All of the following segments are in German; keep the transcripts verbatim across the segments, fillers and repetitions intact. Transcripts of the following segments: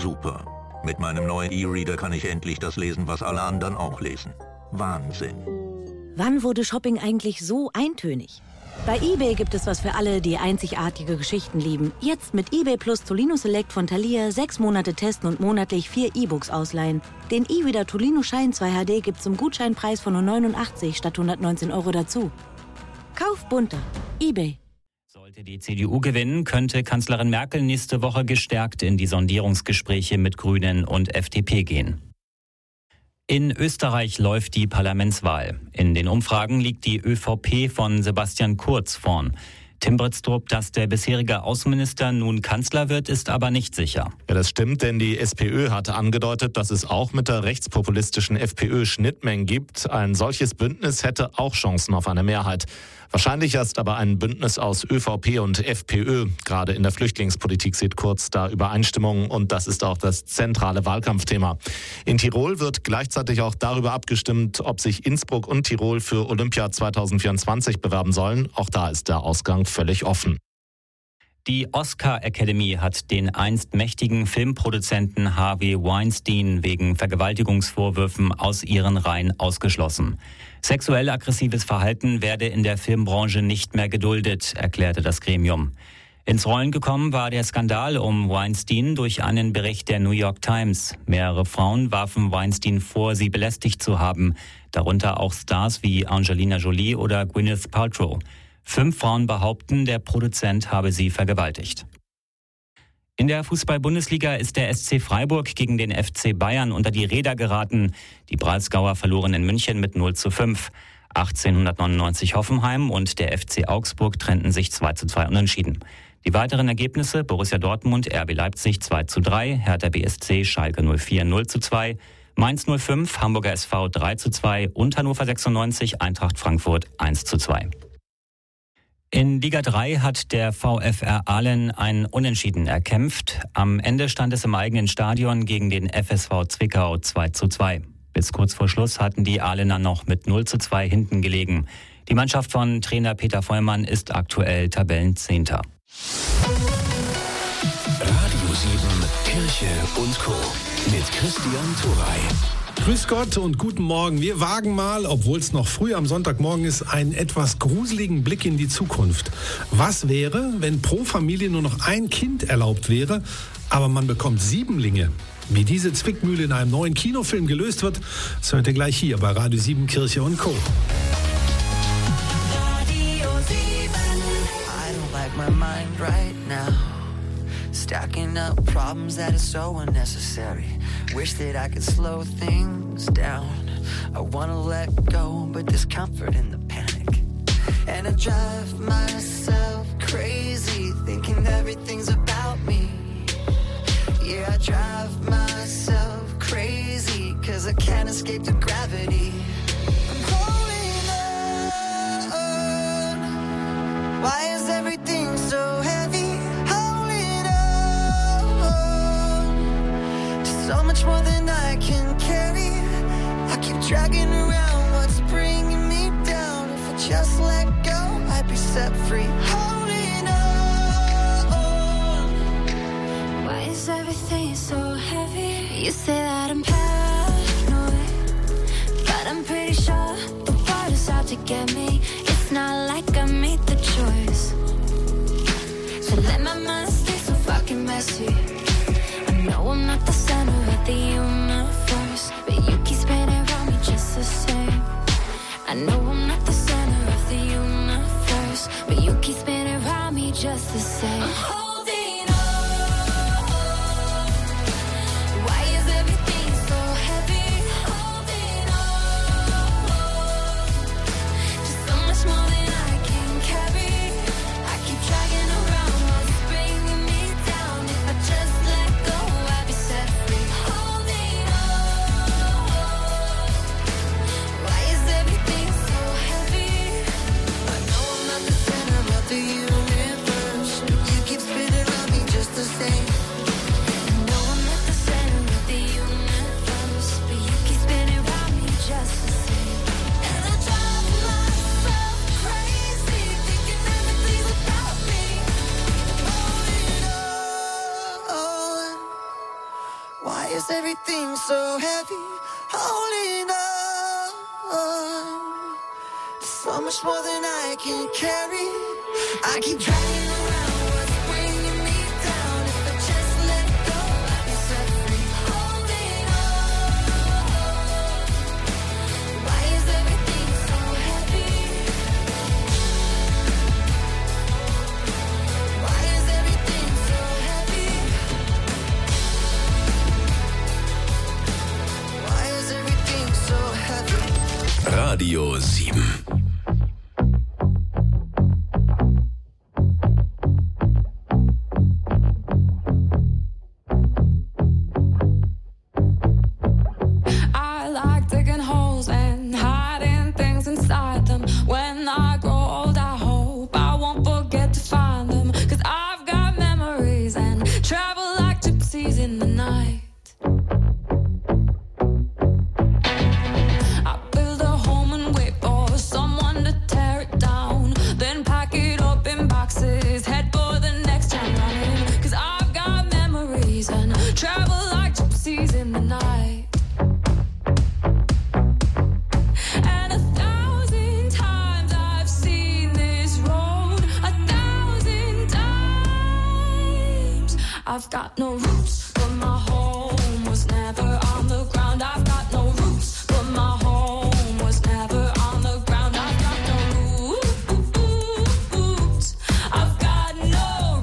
Super. Mit meinem neuen E-Reader kann ich endlich das lesen, was alle anderen auch lesen. Wahnsinn. Wann wurde Shopping eigentlich so eintönig? Bei eBay gibt es was für alle, die einzigartige Geschichten lieben. Jetzt mit eBay Plus Tolino Select von Thalia, sechs Monate testen und monatlich vier E-Books ausleihen. Den E-Reader Tolino Shine zwei H D gibt's zum Gutscheinpreis von nur neunundachtzig statt hundertneunzehn Euro dazu. Kauf bunter. eBay. Sollte die C D U gewinnen, könnte Kanzlerin Merkel nächste Woche gestärkt in die Sondierungsgespräche mit Grünen und F D P gehen. In Österreich läuft die Parlamentswahl. In den Umfragen liegt die ÖVP von Sebastian Kurz vorn. Tim Britztrup, dass der bisherige Außenminister nun Kanzler wird, ist aber nicht sicher. Ja, das stimmt, denn die SPÖ hatte angedeutet, dass es auch mit der rechtspopulistischen FPÖ Schnittmengen gibt. Ein solches Bündnis hätte auch Chancen auf eine Mehrheit. Wahrscheinlicher ist aber ein Bündnis aus ÖVP und FPÖ. Gerade in der Flüchtlingspolitik sieht Kurz da Übereinstimmung und das ist auch das zentrale Wahlkampfthema. In Tirol wird gleichzeitig auch darüber abgestimmt, ob sich Innsbruck und Tirol für Olympia zwanzig vierundzwanzig bewerben sollen. Auch da ist der Ausgang völlig offen. Die Oscar Academy hat den einst mächtigen Filmproduzenten Harvey Weinstein wegen Vergewaltigungsvorwürfen aus ihren Reihen ausgeschlossen. Sexuell aggressives Verhalten werde in der Filmbranche nicht mehr geduldet, erklärte das Gremium. Ins Rollen gekommen war der Skandal um Weinstein durch einen Bericht der New York Times. Mehrere Frauen warfen Weinstein vor, sie belästigt zu haben, darunter auch Stars wie Angelina Jolie oder Gwyneth Paltrow. Fünf Frauen behaupten, der Produzent habe sie vergewaltigt. In der Fußball-Bundesliga ist der S C Freiburg gegen den F C Bayern unter die Räder geraten. Die Breisgauer verloren in München mit null zu fünf. achtzehnhundertneunundneunzig Hoffenheim und der F C Augsburg trennten sich zwei zu zwei unentschieden. Die weiteren Ergebnisse: Borussia Dortmund, R B Leipzig zwei zu drei, Hertha B S C, Schalke null vier null zu zwei, Mainz null fünf, Hamburger S V drei zu zwei und Hannover sechsundneunzig, Eintracht Frankfurt eins zu zwei. In Liga drei hat der VfR Aalen ein Unentschieden erkämpft. Am Ende stand es im eigenen Stadion gegen den F S V Zwickau zwei zu zwei. Bis kurz vor Schluss hatten die Aalener noch mit null zu zwei hinten gelegen. Die Mannschaft von Trainer Peter Vollmann ist aktuell Tabellenzehnter. Radio sieben, Kirche und Co. mit Christian Thuray. Grüß Gott und guten Morgen. Wir wagen mal, obwohl es noch früh am Sonntagmorgen ist, einen etwas gruseligen Blick in die Zukunft. Was wäre, wenn pro Familie nur noch ein Kind erlaubt wäre, aber man bekommt Siebenlinge? Wie diese Zwickmühle in einem neuen Kinofilm gelöst wird, das hört ihr gleich hier bei Radio sieben, Kirche und Co. Radio sieben. I don't like my mind right now. Stacking up problems that are so unnecessary. Wish that I could slow things down. I wanna let go, but there's comfort in the panic. And I drive myself crazy, thinking everything's about me. Yeah, I drive myself crazy, cause I can't escape the gravity. I'm holding on. Why is everything so heavy? So much more than I can carry. I keep dragging around what's bringing me down. If I just let go, I'd be set free. Holding on. Why is everything so heavy? You say that I'm paranoid, but I'm pretty sure the world is out to get me. It's not like I made the choice, so let my mind stay so fucking messy. No, I'm not the center of the universe, but you keep spinning around me just the same. I know I'm not the center of the universe, but you keep spinning around me just the same. I'm holding on. Why is everything so heavy? Holding on. Just so much more than I can carry. I keep dragging around what's bringing me down. If I just let go, I'll be set free. is everything so heavy? Holding on, so much more than I can carry. I keep dragging around what's bringing me down. If I just let go, I'd be set free. Holding on, why is everything so heavy? Why is everything so heavy? Why is everything so heavy? Radio sieben. I like digging holes and hiding things inside them. When I grow old, I hope I won't forget to find them. 'Cause I've got memories and travel like gypsies in the night. I build a home and wait for someone to tear it down. Then pack it up in boxes, head for the next time running. 'Cause I've got memories and travel like gypsies in the night. And a thousand times I've seen this road, a thousand times. I've got no roots, but my home was never on the ground. I've got no roots, but my home was never on the ground. I've got no roots. I've got no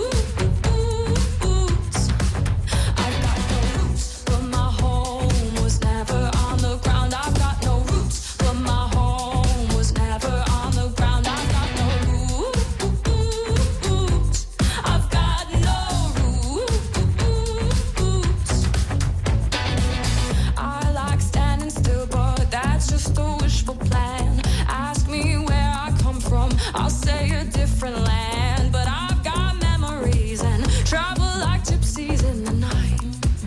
roots. I've got no roots, but my home was never on the ground. I've got no roots, but my home was never on the ground. I've got no roots. I've got no roots. I like standing still, but that's just a wishful plan. Ask me where I come from, I'll say a different land. But I've got memories and travel like gypsies in the night.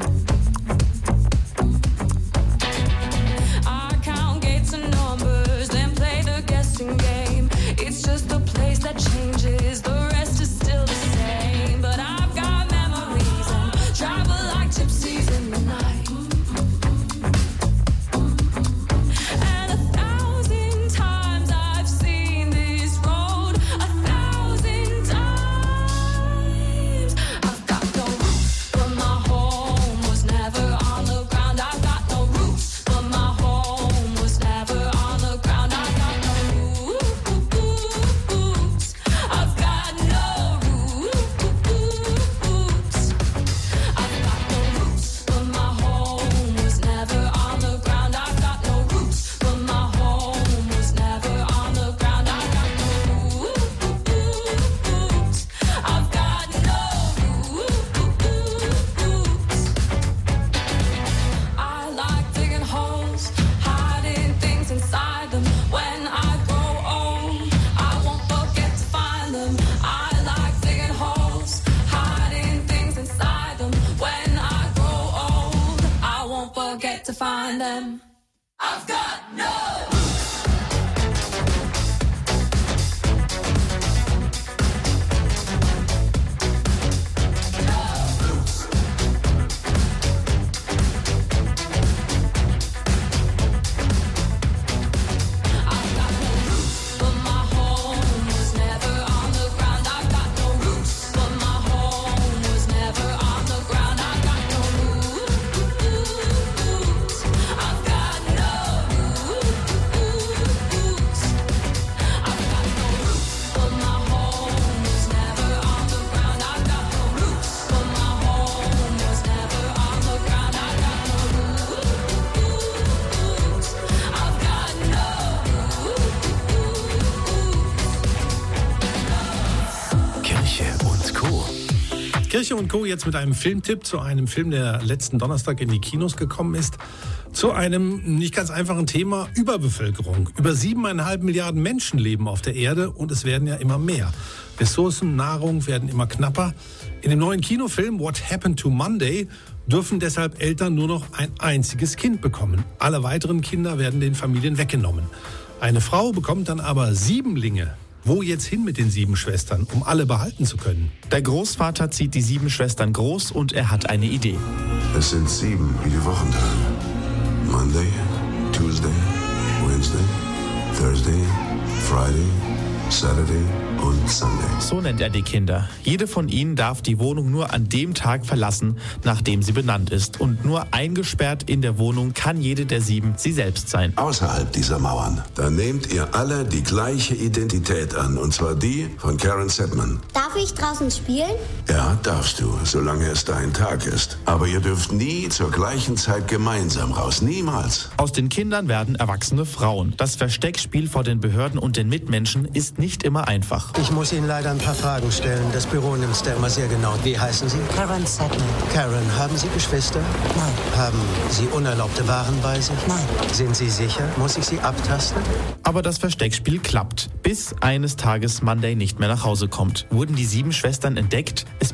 I count gates and numbers, then play the guessing game. It's just the place that changes, the rest is still the same. But I've got memories and travel like gypsies in the night. And a thousand times I've seen this road, a thousand times. I've got no roots, but my home was never on the ground. I've got no roots, but my home was never on the ground. I've got no roots. I've got no roots. I've got no roots, but my home was never on the ground. I've got no roots, but my home was never on the ground. I've got no roots. I've got no roots. I like digging holes, hiding things inside them. When I grow old, I won't forget to find them. I like digging holes, hiding things inside them. When I grow old, I won't forget to find them. I've got no I've got no roots, but my home was never on the ground. I've got no roots, but my home was never on the ground. I've got no roots. I've got no roots. I've got no roots, but my home was never on the ground. I've got no roots, but my home was never on the ground. I've got no roots. I've got no Kirche und Co. Kirche und Co. jetzt mit einem Filmtipp zu einem Film, der letzten Donnerstag in die Kinos gekommen ist. Zu einem nicht ganz einfachen Thema: Überbevölkerung. Über siebeneinhalb Milliarden Menschen leben auf der Erde und es werden ja immer mehr. Ressourcen, Nahrung werden immer knapper. In dem neuen Kinofilm What Happened to Monday dürfen deshalb Eltern nur noch ein einziges Kind bekommen. Alle weiteren Kinder werden den Familien weggenommen. Eine Frau bekommt dann aber Siebenlinge. Wo jetzt hin mit den sieben Schwestern, um alle behalten zu können? Der Großvater zieht die sieben Schwestern groß und er hat eine Idee. Es sind sieben wie die Wochentage. Monday, Tuesday, Wednesday, Thursday, Friday, Saturday und Sunday. So nennt er die Kinder. Jede von ihnen darf die Wohnung nur an dem Tag verlassen, nachdem sie benannt ist. Und nur eingesperrt in der Wohnung kann jede der sieben sie selbst sein. Außerhalb dieser Mauern, da nehmt ihr alle die gleiche Identität an. Und zwar die von Karen Sedman. Darf ich draußen spielen? Ja, darfst du, solange es dein Tag ist. Aber ihr dürft nie zur gleichen Zeit gemeinsam raus. Niemals. Aus den Kindern werden erwachsene Frauen. Das Versteckspiel vor den Behörden und den Mitmenschen ist nicht immer einfach. Ich muss Ihnen leider ein paar Fragen stellen. Das Büro nimmt es da immer sehr genau. Wie heißen Sie? Karen Sedman. Karen, haben Sie Geschwister? Nein. Haben Sie unerlaubte Waren bei sich? Nein. Sind Sie sicher? Muss ich Sie abtasten? Aber das Versteckspiel klappt, bis eines Tages Monday nicht mehr nach Hause kommt. Wurden die sieben Schwestern entdeckt? Es